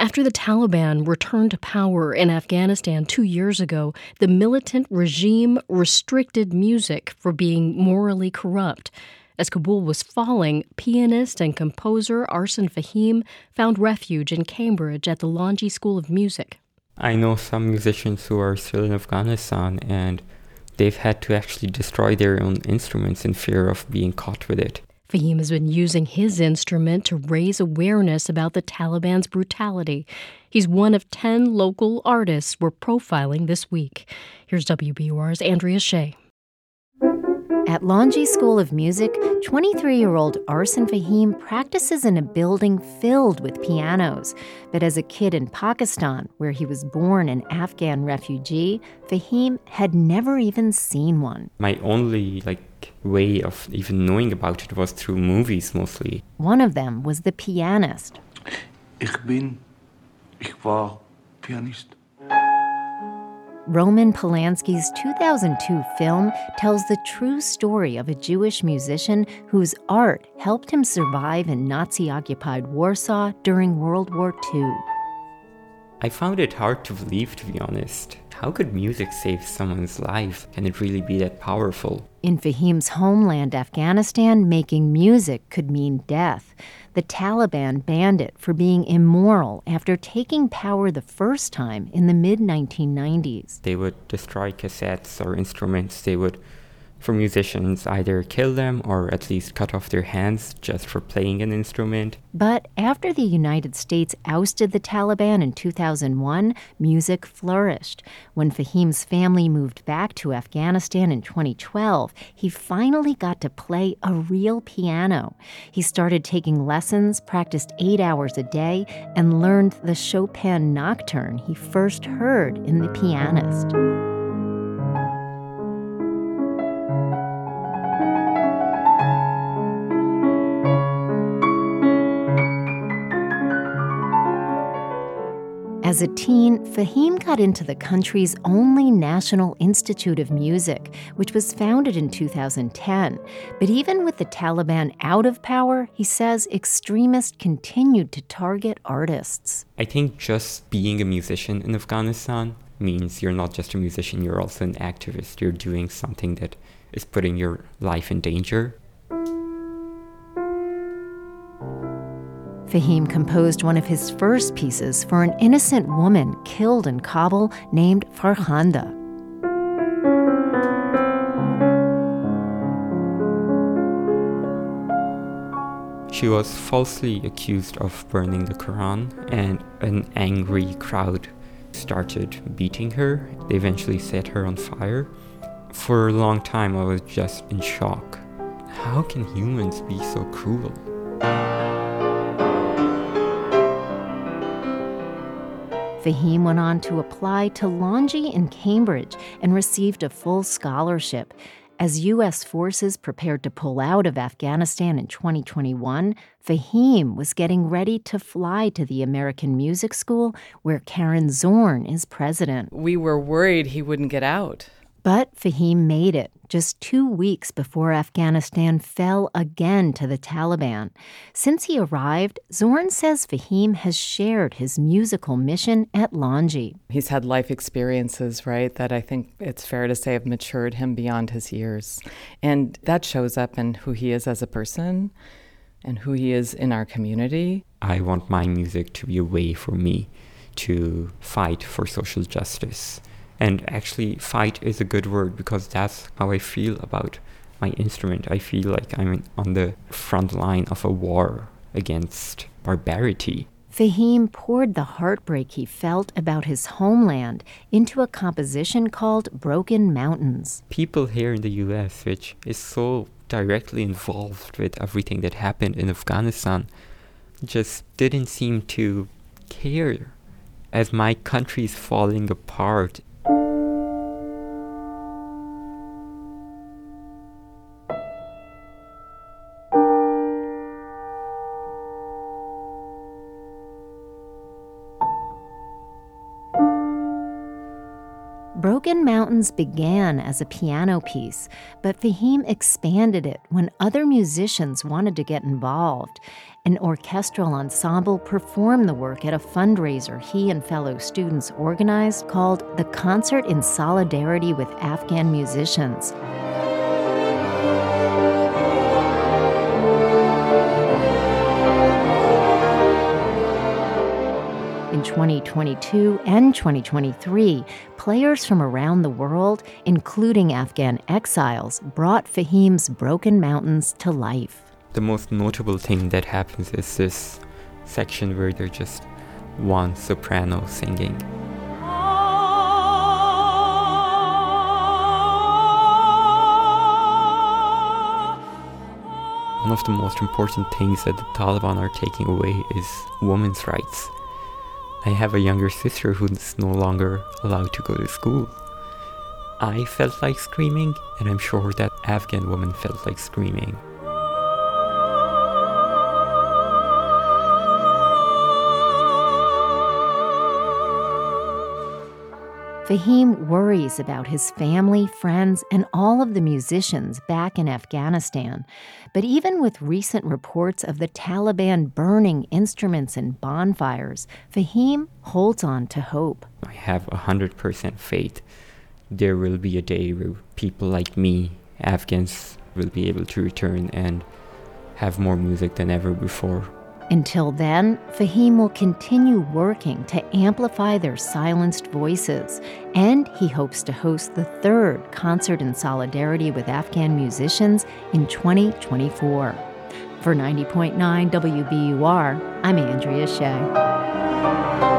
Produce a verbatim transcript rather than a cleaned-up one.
After the Taliban returned to power in Afghanistan two years ago, the militant regime restricted music for being morally corrupt. As Kabul was falling, pianist and composer Arsen Fahim found refuge in Cambridge at the Longy School of Music. I know some musicians who are still in Afghanistan, and they've had to actually destroy their own instruments in fear of being caught with it. Fahim has been using his instrument to raise awareness about the Taliban's brutality. He's one of ten local artists we're profiling this week. Here's W B U R's Andrea Shea. At Longy School of Music, twenty-three-year-old Arsen Fahim practices in a building filled with pianos. But as a kid in Pakistan, where he was born an Afghan refugee, Fahim had never even seen one. My only, like, way of even knowing about it was through movies mostly. One of them was The Pianist. Ich bin, ich war Pianist. Roman Polanski's two thousand two film tells the true story of a Jewish musician whose art helped him survive in Nazi-occupied Warsaw during World War Two. I found it hard to believe, to be honest. How could music save someone's life? Can it really be that powerful? In Fahim's homeland, Afghanistan, making music could mean death. The Taliban banned it for being immoral after taking power the first time in the mid nineteen nineties. They would destroy cassettes or instruments. They would, for musicians, either kill them or at least cut off their hands just for playing an instrument. But after the United States ousted the Taliban in two thousand one, music flourished. When Fahim's family moved back to Afghanistan in twenty twelve, he finally got to play a real piano. He started taking lessons, practiced eight hours a day, and learned the Chopin Nocturne he first heard in The Pianist. As a teen, Fahim got into the country's only National Institute of Music, which was founded in two thousand ten. But even with the Taliban out of power, he says extremists continued to target artists. I think just being a musician in Afghanistan means you're not just a musician, you're also an activist. You're doing something that is putting your life in danger. Fahim composed one of his first pieces for an innocent woman killed in Kabul named Farhanda. She was falsely accused of burning the Quran, and an angry crowd started beating her. They eventually set her on fire. For a long time, I was just in shock. How can humans be so cruel? Fahim went on to apply to Longy in Cambridge and received a full scholarship. As U S forces prepared to pull out of Afghanistan in twenty twenty-one, Fahim was getting ready to fly to the American Music School, where Karen Zorn is president. We were worried he wouldn't get out. But Fahim made it, just two weeks before Afghanistan fell again to the Taliban. Since he arrived, Zorn says Fahim has shared his musical mission at Longy. He's had life experiences, right, that I think it's fair to say have matured him beyond his years. And that shows up in who he is as a person and who he is in our community. I want my music to be a way for me to fight for social justice. And actually, fight is a good word because that's how I feel about my instrument. I feel like I'm on the front line of a war against barbarity. Fahim poured the heartbreak he felt about his homeland into a composition called Broken Mountains. People here in the U S, which is so directly involved with everything that happened in Afghanistan, just didn't seem to care. As my country's falling apart, Broken Mountains began as a piano piece, but Fahim expanded it when other musicians wanted to get involved. An orchestral ensemble performed the work at a fundraiser he and fellow students organized called the Concert in Solidarity with Afghan Musicians. In twenty twenty-two and twenty twenty-three, players from around the world, including Afghan exiles, brought Fahim's Broken Mountains to life. The most notable thing that happens is this section where there's just one soprano singing. One of the most important things that the Taliban are taking away is women's rights. I have a younger sister who's no longer allowed to go to school. I felt like screaming, and I'm sure that Afghan women felt like screaming. Fahim worries about his family, friends, and all of the musicians back in Afghanistan. But even with recent reports of the Taliban burning instruments in bonfires, Fahim holds on to hope. I have one hundred percent faith there will be a day where people like me, Afghans, will be able to return and have more music than ever before. Until then, Fahim will continue working to amplify their silenced voices, and he hopes to host the third Concert in Solidarity with Afghan Musicians in twenty twenty-four. For ninety point nine W B U R, I'm Andrea Shea.